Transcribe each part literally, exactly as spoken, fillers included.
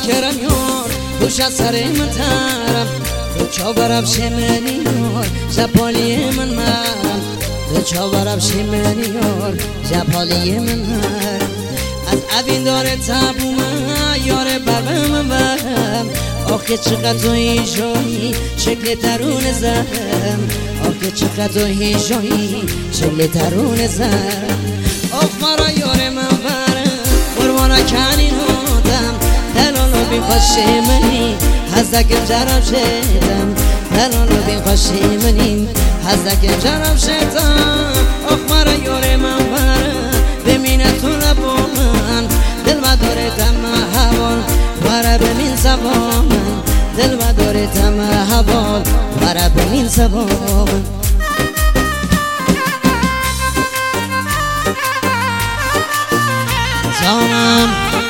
کرم یار دوش از سر من ترم دو چاورم شمنی یار جپالی من مرم دو چاورم شمنی یار جپالی من مرم از اوین داره تبو من یار برم من برم آخه چقدر تو هیجایی شکل درون زرم آخه چقدر تو هیجایی شکل درون زرم آخ مرا یار من برم قربانا کنین هادم دلالو بین خوشی منی هزدکم جرم شدم دلالو بین خوشی منی هزدکم جرم شدم آخ مرا یار من برم بمینه تو لبو من دل و داره دم حوال وره بمین سبا من دل و داره دم حوال وره بمین سبا من جانم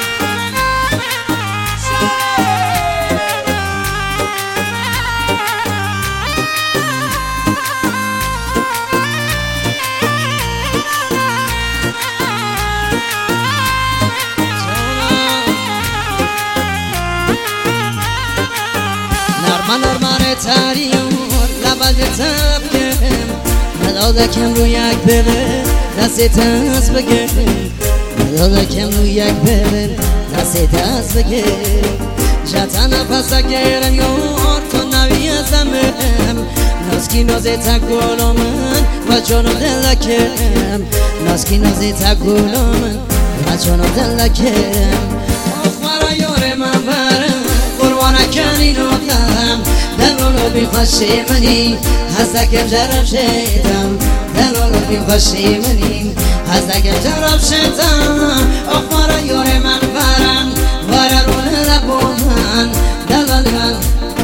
نرمه نرمه تریور لباز تبکم مدادکم رو یک بره دست تنس بگرم مدادکم رو یک بره دست تنس بگرم جتا نفس گرم یار تو نوی ازمم نازکی نازی تگولا من و جانو دلکم نازکی نازی تگولا من و جانو دلکم آخ مرا یار من برم قربانه کنی نادم دلالو بی خوشی منی هزدکم جرم شدم دلالو بی خوشی منی هزدکم جرم شدم آخ مرا یار من برم وره رو لبو من دلال من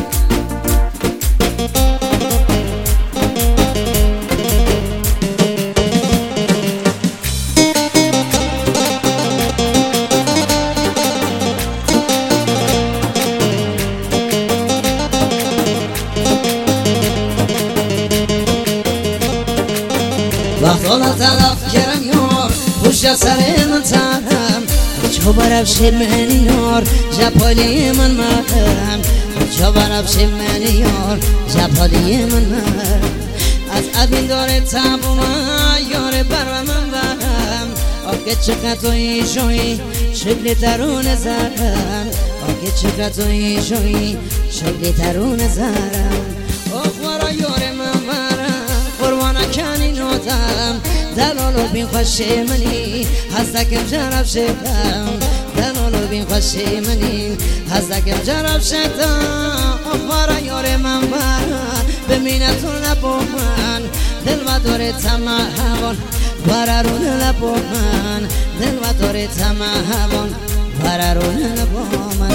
وقت حالا تلف کرم یار پشت سر من ترم چو برفش من یار جپالی من مرم چو برفش من یار جپالی من مرم از اوین داره تبو من یار برم من برم آگه چقدر تو ایشوی شکل درون زرم آگه چقدر تو ایشوی شکل درون زرم آخ مرا یار من برم قربانه کنی نادم دلالو بین خوشی منی هزدکم جرم شدم دلالو بین خوشی منی هزدکم جرم شدم آخ مرا یار من برم بمینه تو لبو من دل و داره طمع هوان وره رو لبو من دل و داره طمع هوان وره رو لبو من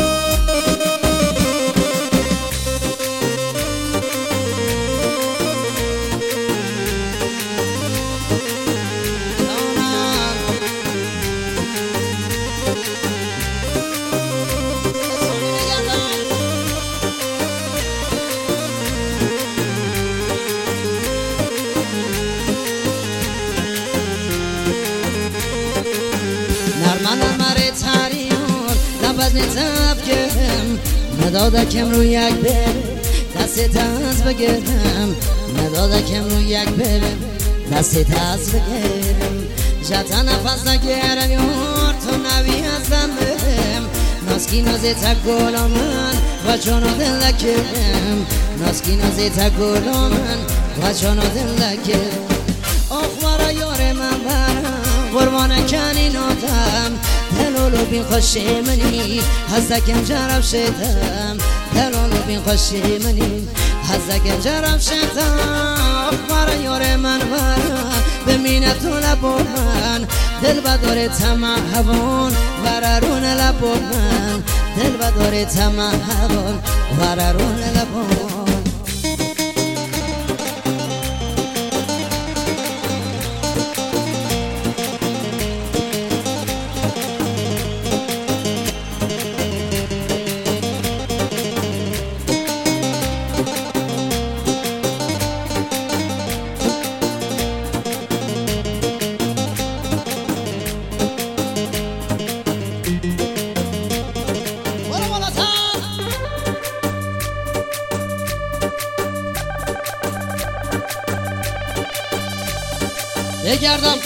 نرمه نرمه تریور لباز تبکم مدادکم رو یک بره دست تنس بگرم مدادکم رو یک بره دست تنس بگرم جتا نفس نگرم یار تو نوی ازم برم نازکی نازی تگولا من و جانو دلکم نازکی نازی تگولا من و جانو دلکم آخ مرا یار من برم قربانه کنی نادم دلالو بین خوشی منی هزدکم جرم شدم دلالو بین خوشی منی هزدکم جرم شدم آخ مرا یار من برم بمینه تو لبو من دل و داره طمع هوان وره رو لبو من دل و داره طمع هوان وره رو لبو بگردم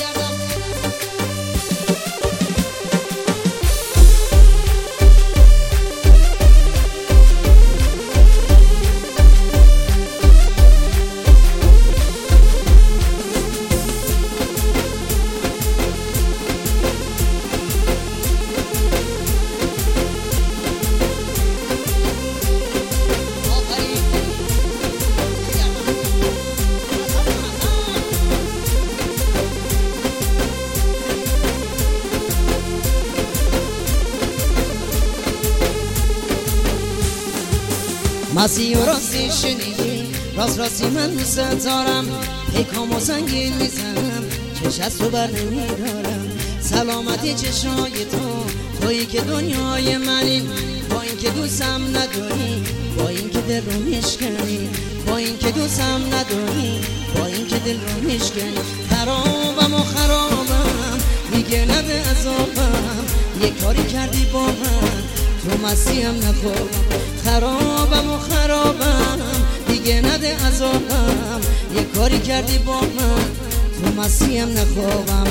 مسیح و راستی شنیدی راست راستی من دوست دارم پیکام و سنگین میزنم چش از تو بر نمیدارم سلامتی چشای تو تویی که دنیای منی با این که دوستم نداری با این که دل رو میشکنی با این که دوستم نداری با این که دل رو میشکنی خرابم و خرابم دیگه نده عذابم یه کاری کردی با من تو مسیحم نخوابم خرابم و خرابم دیگه نده عذابم یه کاری کردی با من تو مسیحم نخوابم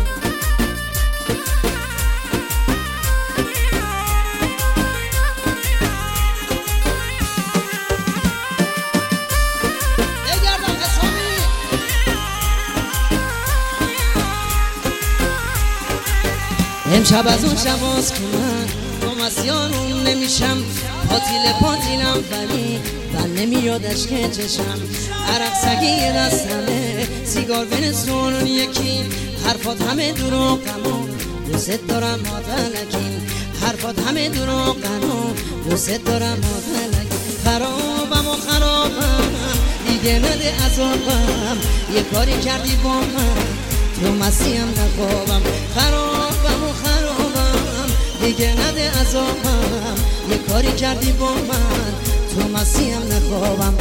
امشب از اون شباز که من با مسیانون نمیشم پاتیل پاتیلم ولی بل نمیادش که چشم عرق سگی دستمه سیگار بنسون یکی حرفات همه دروغمو دوست دارم مادلکیم حرفات همه دروغمو دوست دارم مادلکیم خرابم و خرابم دیگه نده عذابم یه کاری کردی با من تو مسیحم نخوابم خرابم و خرابم دیگه نده عذابم یه کاری کردی با من تو مسیحم نخوابم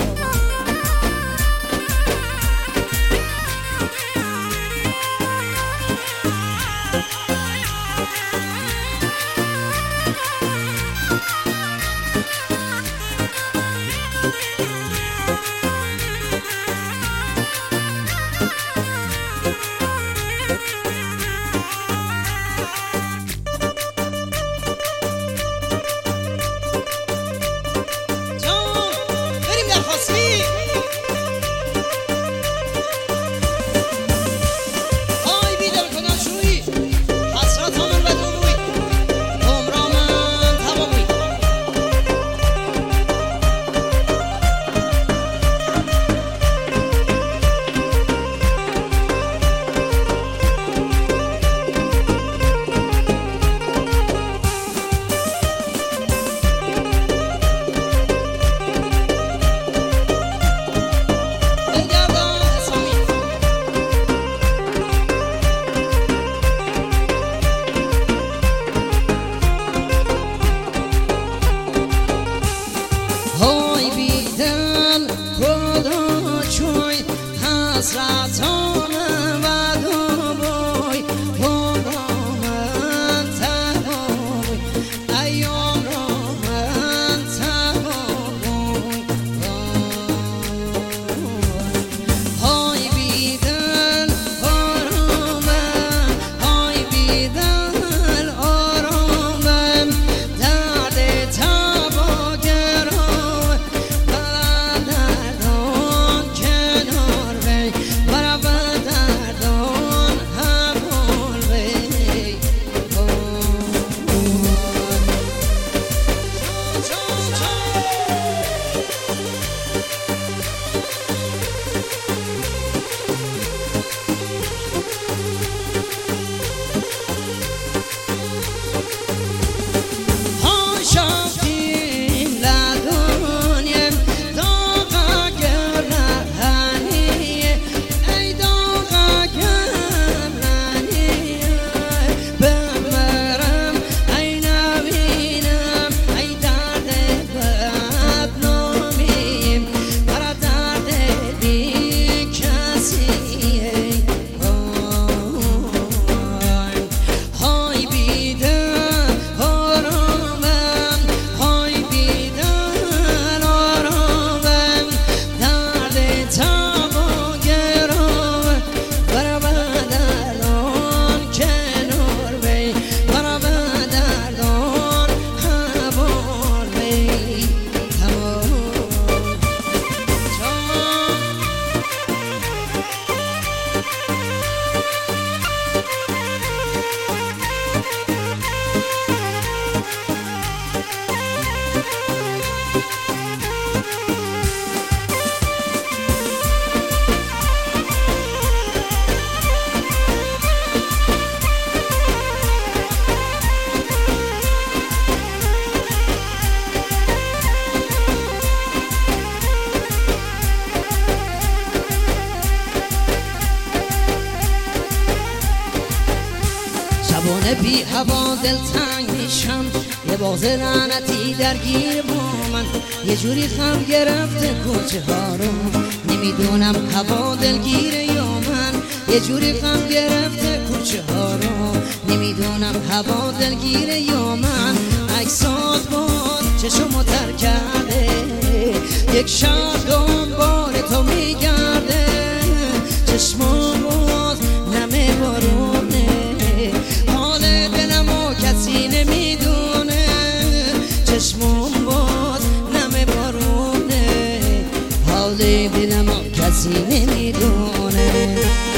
بی هوا دلتنگ میشم، یه باز لعنتی درگیر با من، یه جوری خم گرفته کوچه ها رو، نمیدونم هوا دلگیره یا من، یه جوری خم گرفته کوچه ها رو، نمیدونم هوا دلگیره یا من. عکسات باز چشمو تر کرده، یک شب دنبال تو میگرده، چشمو باز نمه بارونه، حال دلمو کسی نمیدونه، چشمو باز نمه بارونه، حال دلمو کسی نمیدونه.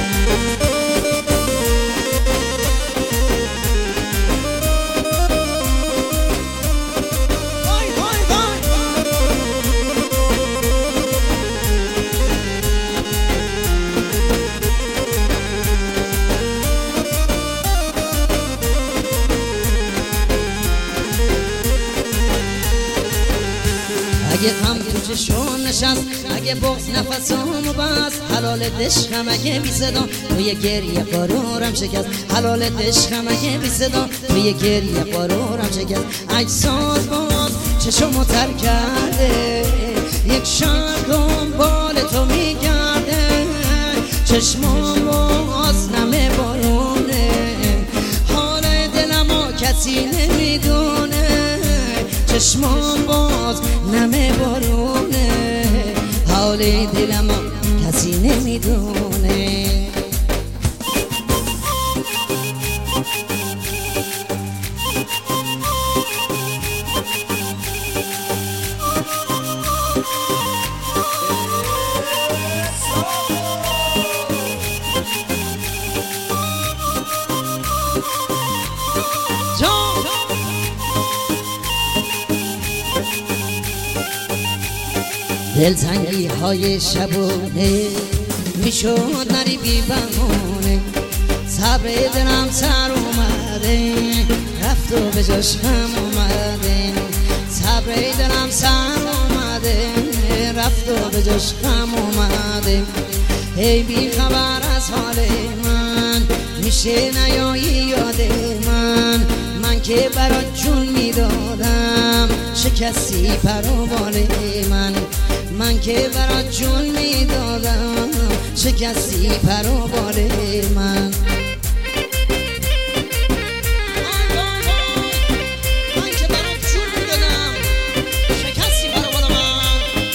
اگه غم تو چشون نشست، اگه بغض نفسامو بست، حلال دشخم اگه بی صدا توی گریه قرارم شکست، حلال دشخم اگه بی صدا توی گریه قرارم شکست. عکسات باز چشمو تر کرده، یک شب دنبال تو میگرده، چشمو باز نمه بارونه، حال دلمو کسی نمیدونه، چشمان باز نمه بارونه، حال دلمو کسی نمیدونه. دلتنگی های شبونه میشد نری بی بهونه، صبر دلم سر اومده رفت و به جاش هم اومده، صبر دلم سر اومده رفت و به جاش هم اومده. ای بی خبر از حال من میشه نیایی یاد من، من که برات جون میدادم شکستی پرو بال من، من که برات جون میدادم شکستی پرو بال من. من که برات جون میدادم شکستی پرو بال من.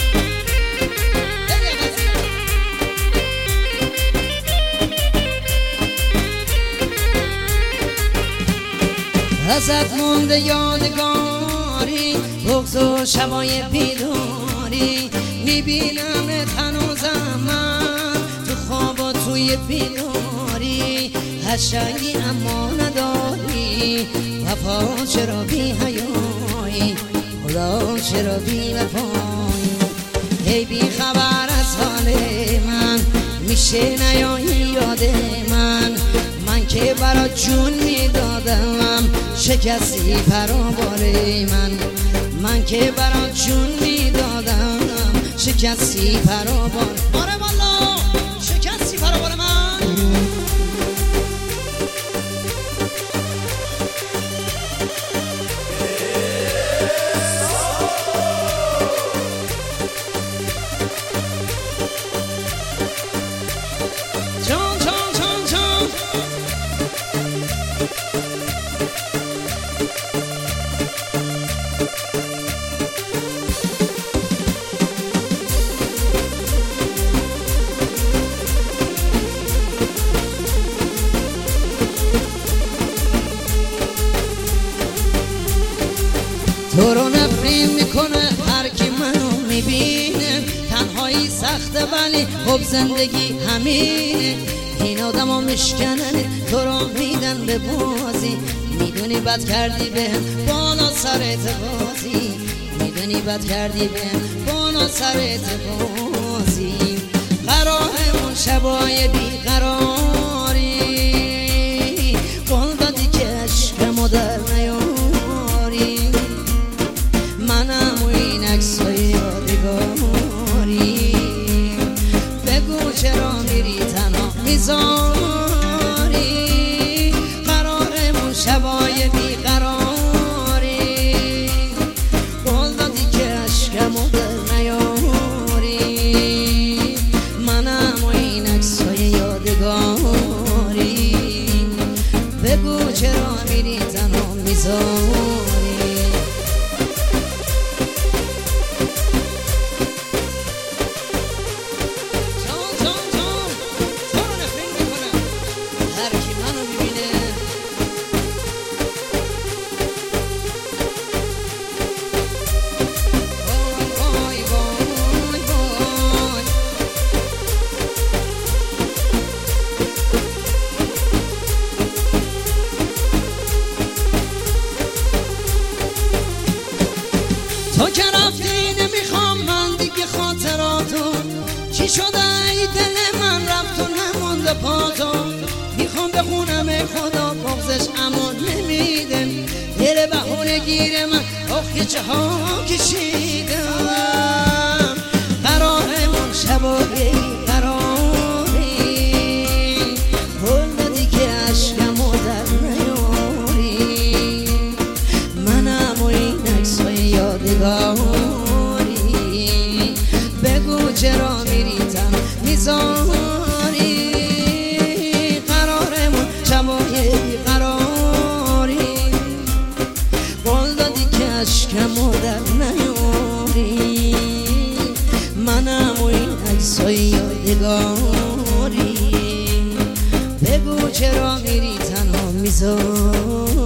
ازت مونده یادگاری، بغض و شبای بیداری، میبینم هنوزم من تو خواب و توی بیداری، قشنگی اما نداری، وفا چرا بی حیایی، خدا چرا بی وفایی. ای بی خبر از حال من میشه نیایی یاد من، من که برات جون میدادم شکستی پرو بال من، من که برات جون میدادم شکستی پرو بال. آره والا شکستی پرو بال من. جان جان جان جان تو رو نفرین میکنه هر کی منو میبینه، تنهایی سخته ولی خب زندگی همینه، این آدم ها میشکنن تو رو میدن به بازی، میدونی بد کردی بهم بالا سرت بازی، میدونی بد کردی بهم بالا سرت بازی. قرارمون شبای بیقراری، قول دادی که عشقمو در نیاری، منم و این عکسای یادگاری، بگو چرا میری تنها میذاری. قرارمون شبا تو که رفتی نمیخوام من دیگه خاطراتو، چی شده ای دل من رفت و نمونده پاتو. میخوام بخونم ای خدا بغزش امان نمیده، دل بهونه گیر من آخ چه ها کشیدم. قرارمون شبایی قراری هل دادی که عشقمو در نیاری، منم و این عکسای یادگاری، بگو چرا میری تن میذاری. قرارمون شبای قراری قول دادی که عشقمو در نیاری، منم و این عکسای یادگاری، بگو چرا میری تنها میذاری.